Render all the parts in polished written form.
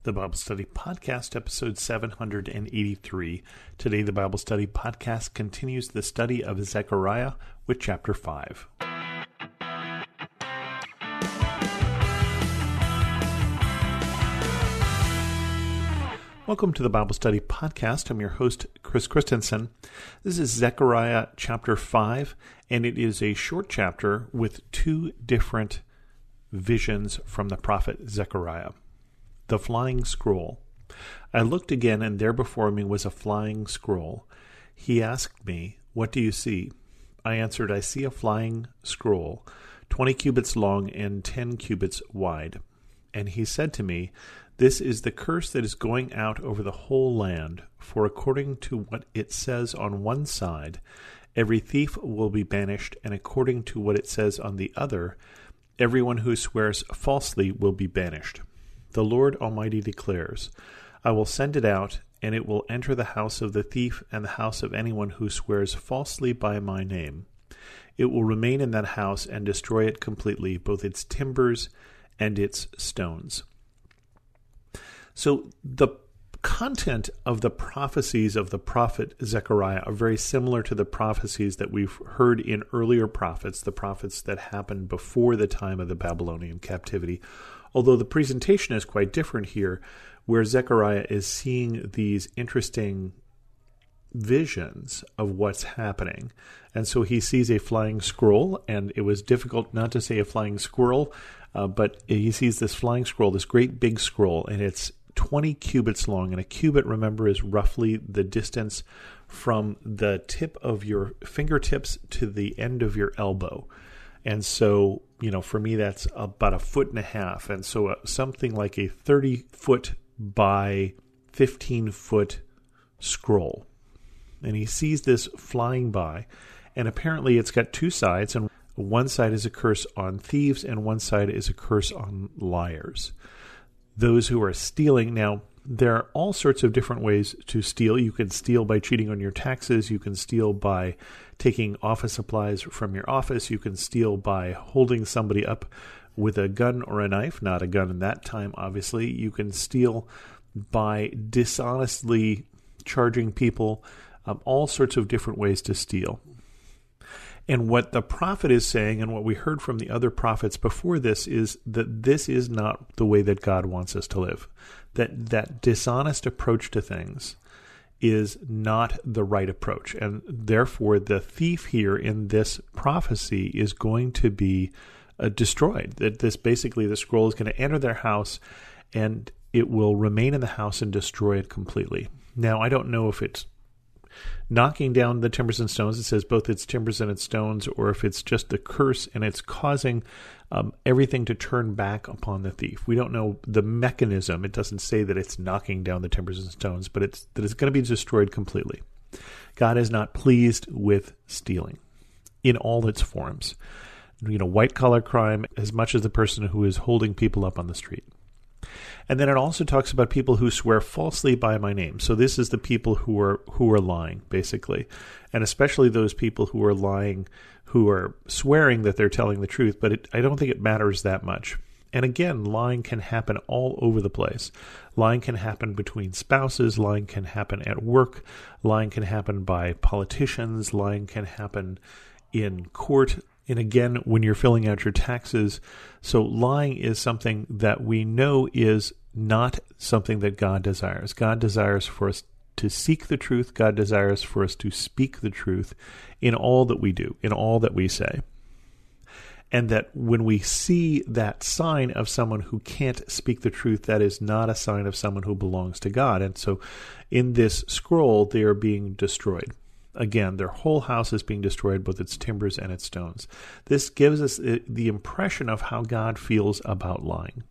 The Bible Study Podcast, episode 783. Today, the Bible Study Podcast continues the study of Zechariah with chapter 5. Welcome to the Bible Study Podcast. I'm your host, Chris Christensen. This is Zechariah chapter 5, and it is a short chapter with two different visions from the prophet Zechariah. The flying scroll. I looked again, and there before me was a flying scroll. He asked me, "What do you see?" I answered, "I see a flying scroll, 20 cubits long and 10 cubits wide." And he said to me, "This is the curse that is going out over the whole land, for according to what it says on one side, every thief will be banished, and according to what it says on the other, everyone who swears falsely will be banished. The Lord Almighty declares, I will send it out, and it will enter the house of the thief and the house of anyone who swears falsely by my name. It will remain in that house and destroy it completely, both its timbers and its stones." So the content of the prophecies of the prophet Zechariah are very similar to the prophecies that we've heard in earlier prophets, the prophets that happened before the time of the Babylonian captivity. Although the presentation is quite different here, where Zechariah is seeing these interesting visions of what's happening. And so he sees a flying scroll, and it was difficult not to say a flying squirrel, but he sees this flying scroll, this great big scroll, and it's 20 cubits long. And a cubit, remember, is roughly the distance from the tip of your fingertips to the end of your elbow. And so, for me, that's about 1.5 feet. And so something like a 30-foot by 15-foot scroll. And he sees this flying by. And apparently it's got two sides. And one side is a curse on thieves, and one side is a curse on liars. Those who are stealing. Now, there are all sorts of different ways to steal. You can steal by cheating on your taxes. You can steal by taking office supplies from your office. You can steal by holding somebody up with a gun or a knife. Not a gun in that time, obviously. You can steal by dishonestly charging people. All sorts of different ways to steal. And what the prophet is saying, and what we heard from the other prophets before this, is that this is not the way that God wants us to live. That dishonest approach to things is not the right approach. And therefore, the thief here in this prophecy is going to be destroyed. That this basically, the scroll is going to enter their house, and it will remain in the house and destroy it completely. Now, I don't know if it's knocking down the timbers and stones, it says both its timbers and its stones, or if it's just the curse and it's causing everything to turn back upon the thief. We don't know the mechanism. It doesn't say that it's knocking down the timbers and stones, but it's going to be destroyed completely. God is not pleased with stealing in all its forms. White-collar crime as much as the person who is holding people up on the street. And then it also talks about people who swear falsely by my name. So this is the people who are lying, basically. And especially those people who are lying, who are swearing that they're telling the truth, but I don't think it matters that much. And again, lying can happen all over the place. Lying can happen between spouses. Lying can happen at work. Lying can happen by politicians. Lying can happen in court. And again, when you're filling out your taxes. So lying is something that we know is not something that God desires. God desires for us to seek the truth. God desires for us to speak the truth in all that we do, in all that we say. And that when we see that sign of someone who can't speak the truth, that is not a sign of someone who belongs to God. And so in this scroll, they are being destroyed. Again, their whole house is being destroyed, both its timbers and its stones. This gives us the impression of how God feels about lying.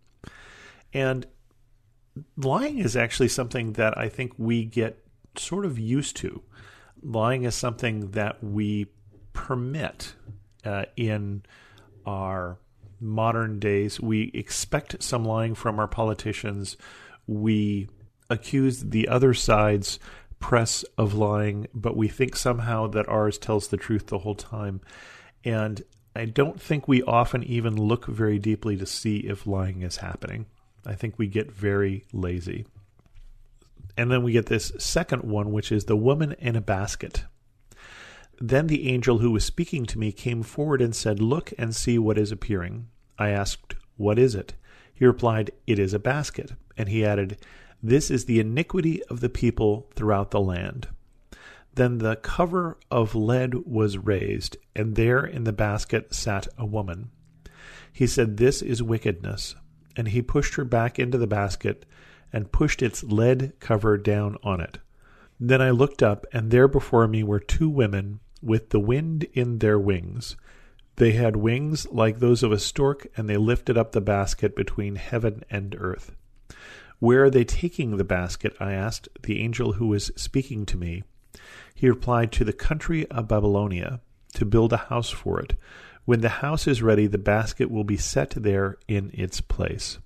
And lying is actually something that I think we get sort of used to. Lying is something that we permit in our modern days. We expect some lying from our politicians. We accuse the other side's press of lying, but we think somehow that ours tells the truth the whole time. And I don't think we often even look very deeply to see if lying is happening. I think we get very lazy. And then we get this second one, which is the woman in a basket. Then the angel who was speaking to me came forward and said, "Look and see what is appearing." I asked, "What is it?" He replied, "It is a basket." And he added, "This is the iniquity of the people throughout the land." Then the cover of lead was raised, and there in the basket sat a woman. He said, "This is wickedness." And he pushed her back into the basket and pushed its lead cover down on it. Then I looked up, and there before me were two women with the wind in their wings. They had wings like those of a stork, and they lifted up the basket between heaven and earth. "Where are they taking the basket?" I asked the angel who was speaking to me. He replied, "To the country of Babylonia, to build a house for it. When the house is ready, the basket will be set there in its place."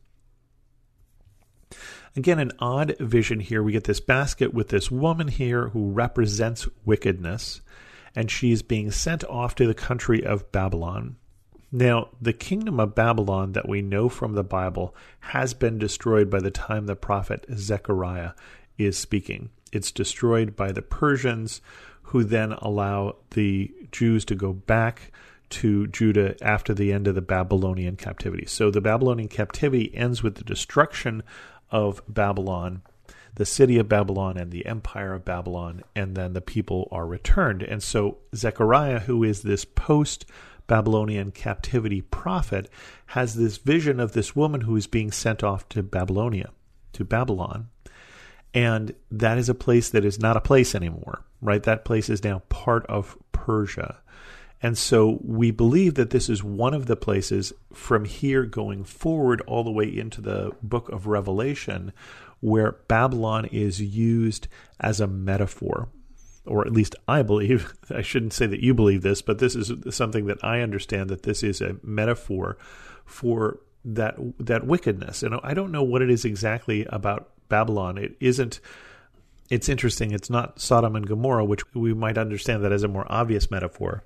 Again, an odd vision here. We get this basket with this woman here who represents wickedness, and she's being sent off to the country of Babylon. Now, the kingdom of Babylon that we know from the Bible has been destroyed by the time the prophet Zechariah is speaking. It's destroyed by the Persians, who then allow the Jews to go back to Judah after the end of the Babylonian captivity. So the Babylonian captivity ends with the destruction of Babylon, the city of Babylon and the empire of Babylon, and then the people are returned. And so Zechariah, who is this post-Babylonian captivity prophet, has this vision of this woman who is being sent off to Babylonia, to Babylon. And that is a place that is not a place anymore, right? That place is now part of Persia. And so we believe that this is one of the places from here going forward all the way into the book of Revelation where Babylon is used as a metaphor, or at least I believe. I shouldn't say that you believe this, but this is something that I understand, that this is a metaphor for that wickedness. And I don't know what it is exactly about Babylon. It's interesting. It's not Sodom and Gomorrah, which we might understand that as a more obvious metaphor.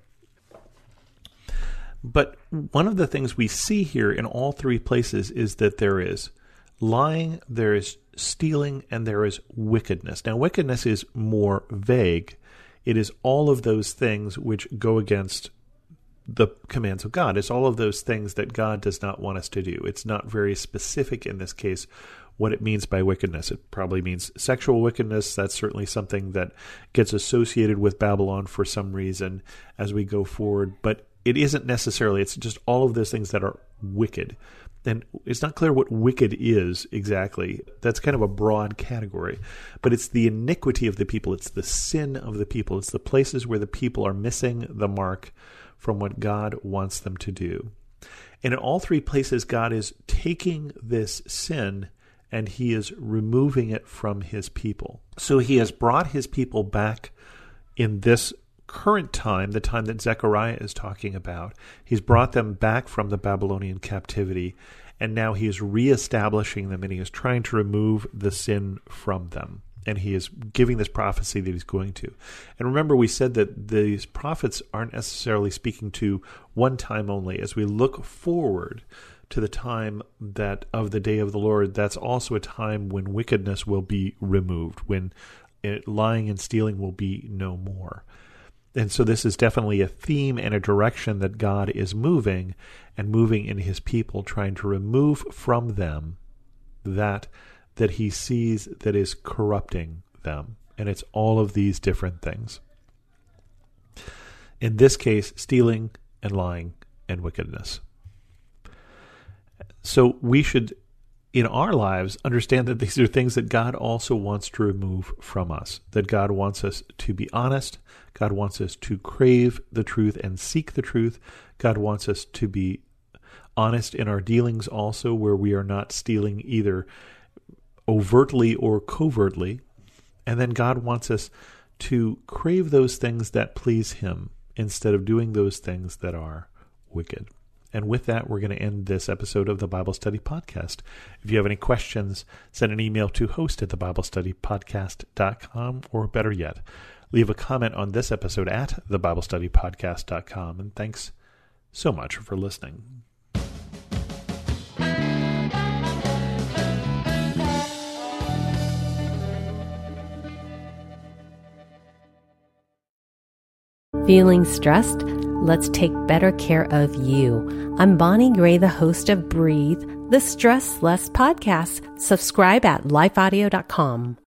But one of the things we see here in all three places is that there is lying, there is stealing, and there is wickedness. Now, wickedness is more vague. It is all of those things which go against the commands of God. It's all of those things that God does not want us to do. It's not very specific in this case what it means by wickedness. It probably means sexual wickedness. That's certainly something that gets associated with Babylon for some reason as we go forward. But it isn't necessarily. It's just all of those things that are wicked. And it's not clear what wicked is exactly. That's kind of a broad category. But it's the iniquity of the people. It's the sin of the people. It's the places where the people are missing the mark from what God wants them to do. And in all three places, God is taking this sin and he is removing it from his people. So he has brought his people back in this current time, the time that Zechariah is talking about. He's brought them back from the Babylonian captivity, and now he is reestablishing them, and he is trying to remove the sin from them. And he is giving this prophecy that he's going to. And remember, we said that these prophets aren't necessarily speaking to one time only. As we look forward to the time that of the day of the Lord, that's also a time when wickedness will be removed, when lying and stealing will be no more. And so this is definitely a theme and a direction that God is moving and moving in his people, trying to remove from them that he sees that is corrupting them. And it's all of these different things. In this case, stealing and lying and wickedness. So we should, in our lives, understand that these are things that God also wants to remove from us, that God wants us to be honest. God wants us to crave the truth and seek the truth. God wants us to be honest in our dealings also, where we are not stealing either overtly or covertly. And then God wants us to crave those things that please him instead of doing those things that are wicked. And with that, we're going to end this episode of the Bible Study Podcast. If you have any questions, send an email to host@thebiblestudypodcast.com, or better yet, leave a comment on this episode at thebiblestudypodcast.com. And thanks so much for listening. Feeling stressed? Let's take better care of you. I'm Bonnie Gray, the host of Breathe, the Stress Less podcast. Subscribe at lifeaudio.com.